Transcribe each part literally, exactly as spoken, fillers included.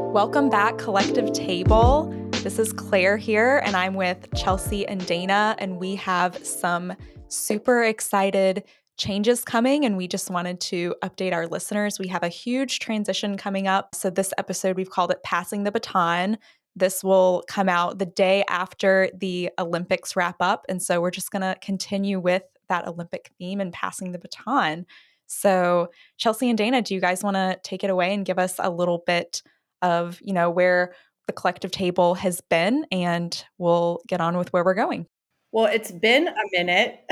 Welcome back, Collective Table. This is Claire here, and I'm with Chelsea and Dana, and we have some super excited changes coming, and we just wanted to update our listeners. We have a huge transition coming up. So this episode, we've called it Passing the Baton. This will come out the day after the Olympics wrap up, and so we're just going to continue with that Olympic theme and passing the baton. So Chelsea and Dana, do you guys want to take it away and give us a little bit of, you know, where the Collective Table has been, and we'll get on with where we're going. Well, it's been a minute.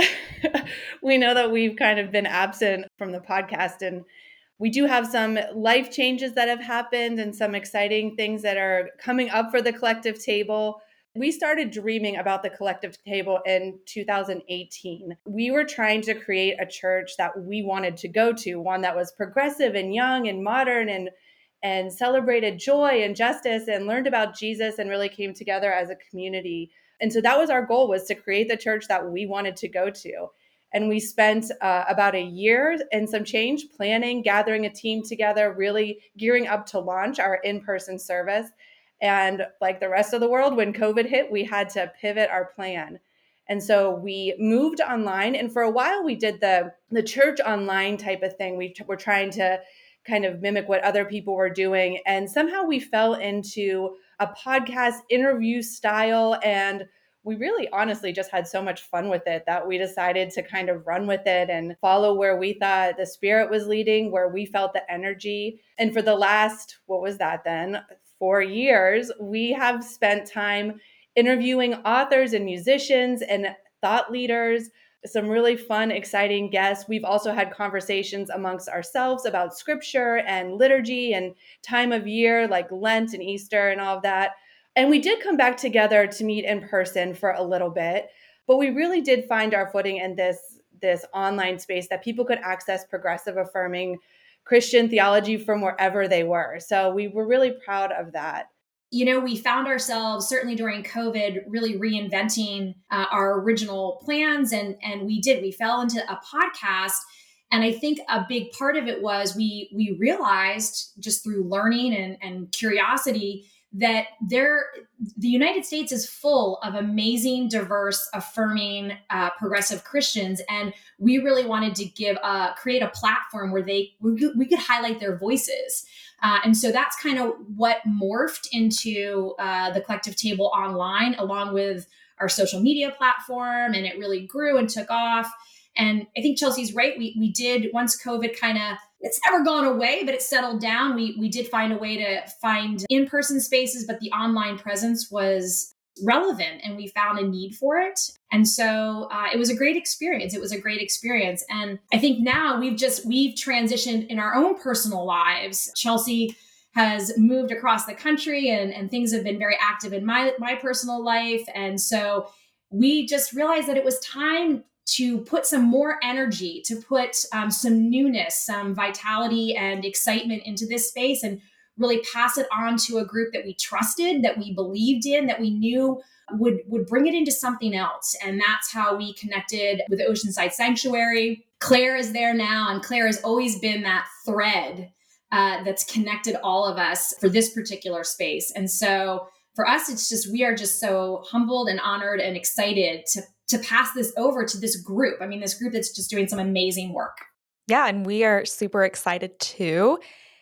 We know that we've kind of been absent from the podcast, and we do have some life changes that have happened and some exciting things that are coming up for the Collective Table. We started dreaming about the Collective Table in two thousand eighteen. We were trying to create a church that we wanted to go to, one that was progressive and young and modern and and celebrated joy and justice and learned about Jesus and really came together as a community. And so that was our goal, was to create the church that we wanted to go to. And we spent uh, about a year and some change planning, gathering a team together, really gearing up to launch our in-person service. And like the rest of the world, when COVID hit, we had to pivot our plan. And so we moved online. And for a while, we did the, the church online type of thing. We t- were trying to kind of mimic what other people were doing. And somehow we fell into a podcast interview style. And we really honestly just had so much fun with it that we decided to kind of run with it and follow where we thought the Spirit was leading, where we felt the energy. And for the last, what was that then? Four years, we have spent time interviewing authors and musicians and thought leaders, some really fun, exciting guests. We've also had conversations amongst ourselves about scripture and liturgy and time of year like Lent and Easter and all of that. And we did come back together to meet in person for a little bit, but we really did find our footing in this, this online space that people could access progressive, affirming Christian theology from wherever they were. So we were really proud of that. You know, we found ourselves certainly during COVID really reinventing uh, our original plans. And, and we did, we fell into a podcast. And I think a big part of it was we, we realized just through learning and, and curiosity that there, the United States is full of amazing, diverse, affirming, uh, progressive Christians. And we really wanted to give, uh, create a platform where they, we, we could highlight their voices. Uh, and so that's kind of what morphed into uh, the Collective Table online, along with our social media platform. And it really grew and took off. And I think Chelsea's right. We we did, once COVID kind of, it's never gone away, but it settled down. We we did find a way to find in-person spaces, but the online presence was relevant and we found a need for it. And so uh, it was a great experience. It was a great experience. And I think now we've just, we've transitioned in our own personal lives. Chelsea has moved across the country and, and things have been very active in my, my personal life. And so we just realized that it was time to put some more energy, to put um, some newness, some vitality and excitement into this space and really pass it on to a group that we trusted, that we believed in, that we knew would, would bring it into something else. And that's how we connected with Oceanside Sanctuary. Claire is there now, and Claire has always been that thread uh, that's connected all of us for this particular space. And so for us, it's just, we are just so humbled and honored and excited to, to pass this over to this group. I mean, this group that's just doing some amazing work. Yeah, and we are super excited too.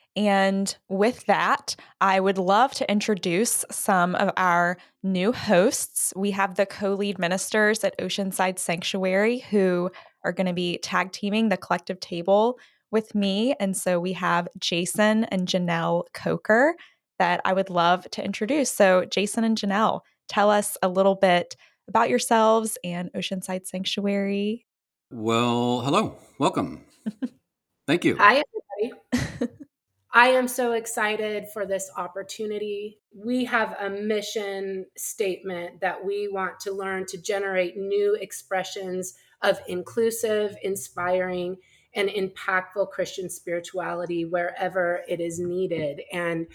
And with that, I would love to introduce some of our new hosts. We have the co-lead ministers at Oceanside Sanctuary who are going to be tag teaming the Collective Table with me. And so we have Jason and Janelle Coker that I would love to introduce. So Jason and Janelle, tell us a little bit about yourselves and Oceanside Sanctuary. Well, hello, welcome. Thank you. Hi, everybody. I am so excited for this opportunity. We have a mission statement that we want to learn to generate new expressions of inclusive, inspiring, and impactful Christian spirituality wherever it is needed. And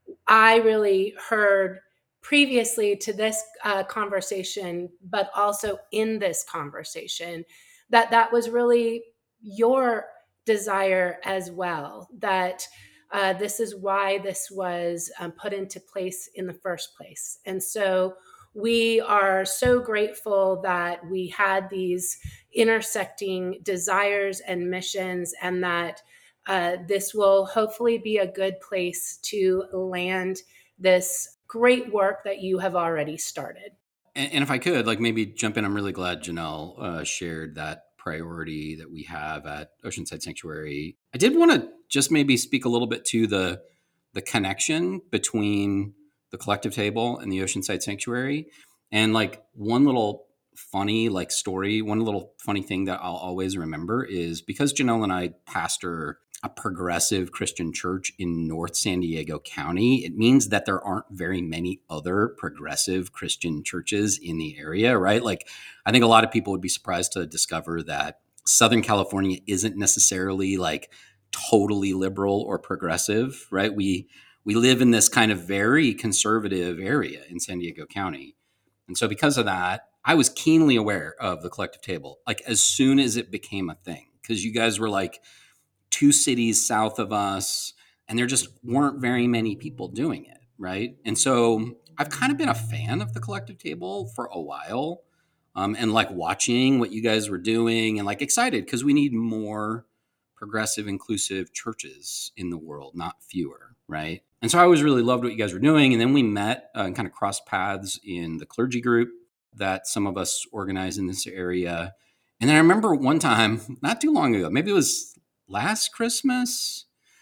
I really heard previously to this uh, conversation, but also in this conversation, that that was really your desire as well, that Uh, this is why this was um, put into place in the first place. And so we are so grateful that we had these intersecting desires and missions, and that uh, this will hopefully be a good place to land this great work that you have already started. And, and if I could, like maybe jump in, I'm really glad Janelle uh, shared that priority that we have at Oceanside Sanctuary. I did want to just maybe speak a little bit to the the connection between the collective table and the Oceanside Sanctuary. And like one little funny like story, one little funny thing that I'll always remember is because Janelle and I pastor a progressive Christian church in North San Diego County, it means that there aren't very many other progressive Christian churches in the area, right? Like, I think a lot of people would be surprised to discover that Southern California isn't necessarily like totally liberal or progressive, right? We we live in this kind of very conservative area in San Diego County. And so because of that, I was keenly aware of the collective table, like as soon as it became a thing, because you guys were like two cities south of us, and there just weren't very many people doing it, right? And so I've kind of been a fan of the collective table for a while, um, and like watching what you guys were doing and like excited because we need more progressive, inclusive churches in the world, not fewer, right? And so I always really loved what you guys were doing. And then we met uh, and kind of crossed paths in the clergy group that some of us organize in this area. And then I remember one time, not too long ago, maybe it was last Christmas,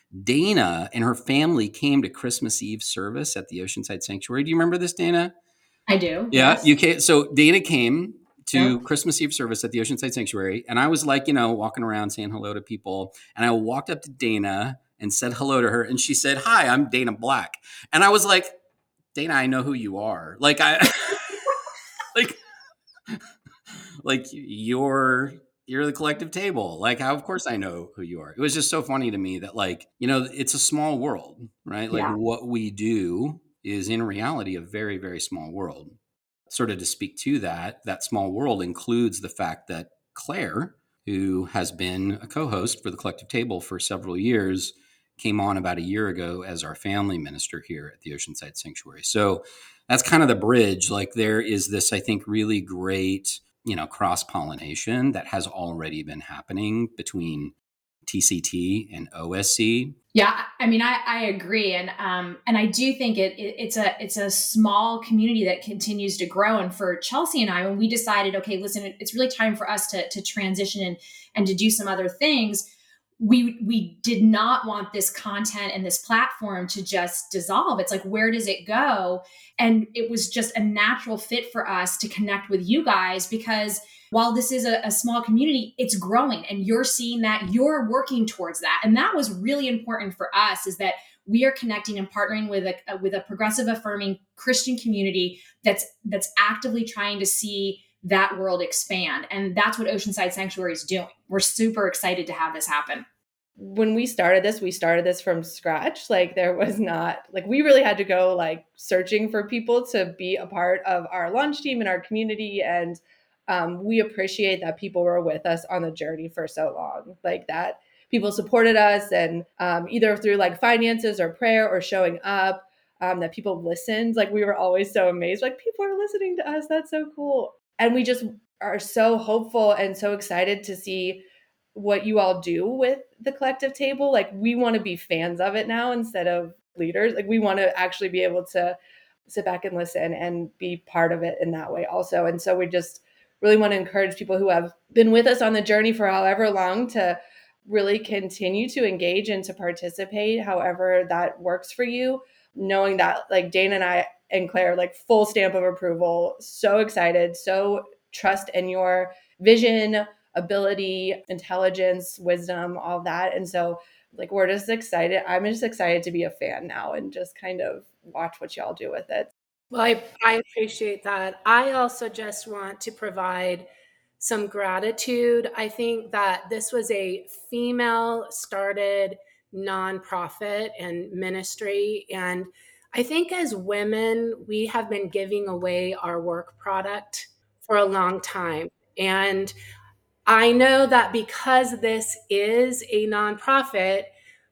Dana and her family came to Christmas Eve service at the Oceanside Sanctuary. Do you remember this, Dana? I do. Yeah, Yes. you came. So Dana came to Yep. Christmas Eve service at the Oceanside Sanctuary, and I was like, you know, walking around saying hello to people, and I walked up to Dana and said hello to her, and she said, "Hi, I'm Dana Black," and I was like, Dana, I know who you are. Like I, like, like you're you're the collective table. Like, how, of course I know who you are. It was just so funny to me that, like, you know, it's a small world, right? Like Yeah. what we do is in reality a very, very small world. Sort of to speak to that, that small world includes the fact that Claire, who has been a co-host for the collective table for several years, came on about a year ago as our family minister here at the Oceanside Sanctuary. So that's kind of the bridge. Like there is this, I think, really great, you know, cross-pollination that has already been happening between T C T and O S C. Yeah, I mean, I, I agree, and um, and I do think it, it it's a it's a small community that continues to grow. And for Chelsea and I, when we decided, okay, listen, it's really time for us to to transition and and to do some other things, we we did not want this content and this platform to just dissolve. It's like, where does it go? And it was just a natural fit for us to connect with you guys, because while this is a, a small community, it's growing, and you're seeing that, you're working towards that. And that was really important for us, is that we are connecting and partnering with a with a progressive, affirming Christian community that's that's actively trying to see that world expand. And that's what Oceanside Sanctuary is doing. We're super excited to have this happen. When we started this, we started this from scratch. Like there was not, like we really had to go like searching for people to be a part of our launch team and our community. And um, we appreciate that people were with us on the journey for so long, like that people supported us, and um, either through like finances or prayer or showing up, um, that people listened. Like we were always so amazed, like people are listening to us. That's so cool. And we just are so hopeful and so excited to see what you all do with the collective table. Like we want to be fans of it now instead of leaders. Like we want to actually be able to sit back and listen and be part of it in that way also. And so we just really want to encourage people who have been with us on the journey for however long to really continue to engage and to participate however that works for you, knowing that like Dana and I and Claire, like full stamp of approval, so excited, so trust in your vision, ability, intelligence, wisdom, all that. And so like, we're just excited. I'm just excited to be a fan now and just kind of watch what y'all do with it. Well, I, I appreciate that. I also just want to provide some gratitude. I think that this was a female started nonprofit and ministry. And I think as women, we have been giving away our work product for a long time. And I know that because this is a nonprofit,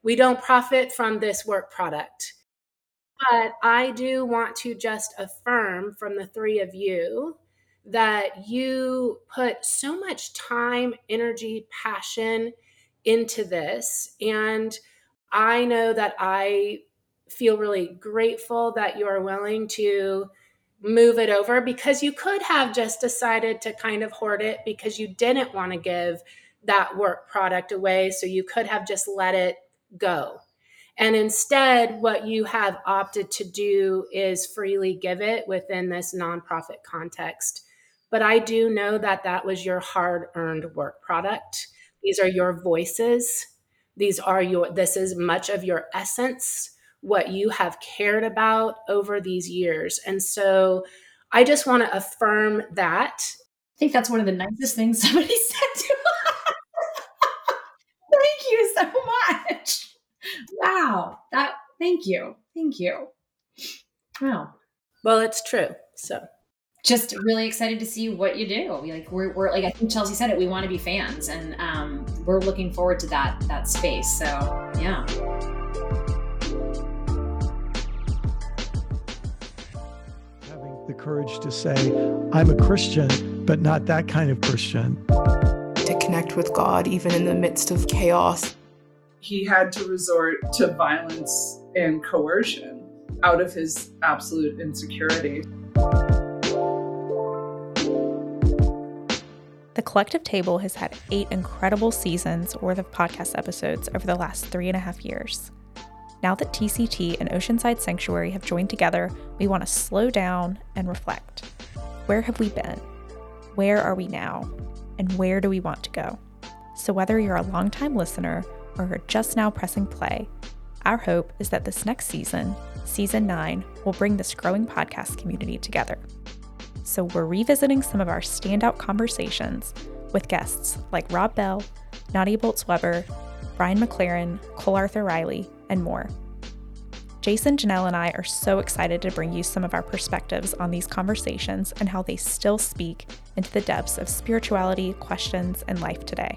We don't profit from this work product. But I do want to just affirm from the three of you that you put so much time, energy, passion into this. And I know that I feel really grateful that you're willing to move it over, because you could have just decided to kind of hoard it because you didn't want to give that work product away. So you could have just let it go. And instead, what you have opted to do is freely give it within this nonprofit context. But I do know that that was your hard-earned work product. These are your voices. These are your, this is much of your essence, what you have cared about over these years. And so I just want to affirm that. I think that's one of the nicest things somebody said to us. Thank you so much. Wow. That, thank you. Thank you. Wow. Well, it's true. So just really excited to see what you do. Like we're, we're like, I think Chelsea said it, we want to be fans, and um, we're looking forward to that, that space. So yeah. Having the courage to say, I'm a Christian, but not that kind of Christian. To connect with God, even in the midst of chaos. He had to resort to violence and coercion out of his absolute insecurity. The Collective Table has had eight incredible seasons worth of podcast episodes over the last three and a half years. Now that T C T and Oceanside Sanctuary have joined together, we want to slow down and reflect. Where have we been? Where are we now? And where do we want to go? So whether you're a longtime listener or are just now pressing play, our hope is that this next season, season nine, will bring this growing podcast community together. So we're revisiting some of our standout conversations with guests like Rob Bell, Nadia Boltz-Weber, Brian McLaren, Cole Arthur Riley, and more. Jason, Janelle, and I are so excited to bring you some of our perspectives on these conversations and how they still speak into the depths of spirituality, questions, and life today.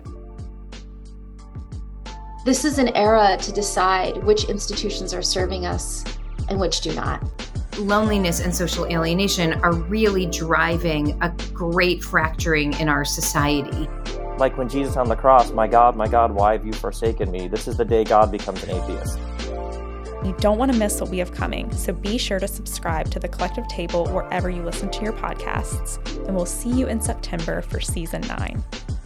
This is an era to decide which institutions are serving us and which do not. Loneliness and social alienation are really driving a great fracturing in our society. Like when Jesus on the cross, my God, my God, why have you forsaken me? This is the day God becomes an atheist. You don't want to miss what we have coming, so be sure to subscribe to The Collective Table wherever you listen to your podcasts, and we'll see you in September for season nine.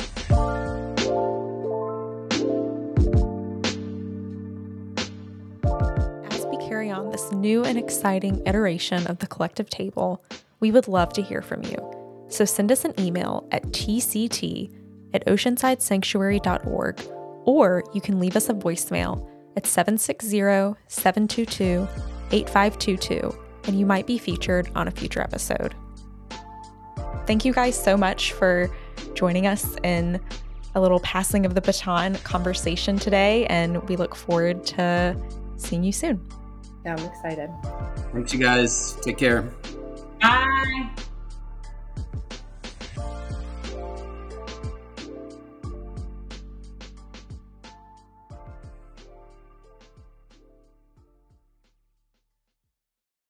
Carry on this new and exciting iteration of The Collective Table, we would love to hear from you. So send us an email at t c t at oceanside sanctuary dot org, or you can leave us a voicemail at seven six zero, seven two two, eight five two two, and you might be featured on a future episode. Thank you guys so much for joining us in a little passing of the baton conversation today, and we look forward to seeing you soon. Yeah, I'm excited. Thanks, you guys. Take care. Bye.